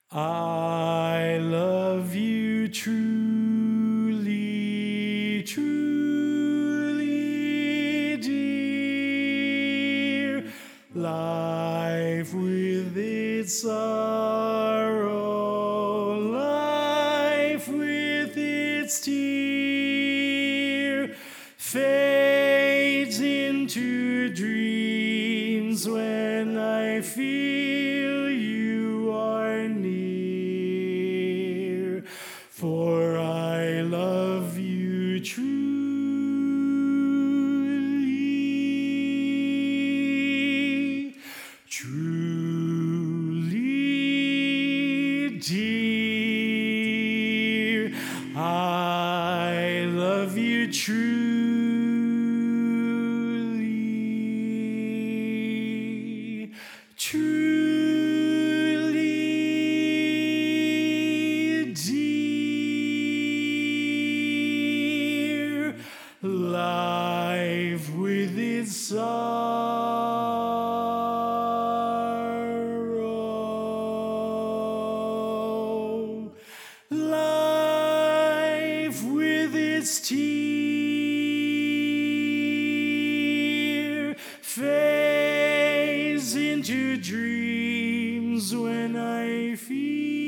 I love you truly, truly, dear. Life with its sorrow, life with its tear, fades into dreams when I feel you are near. For I love you truly, truly, dear. I love you truly, truly, dear. Life with its sorrow, life with its tear, fades into dreams when I feel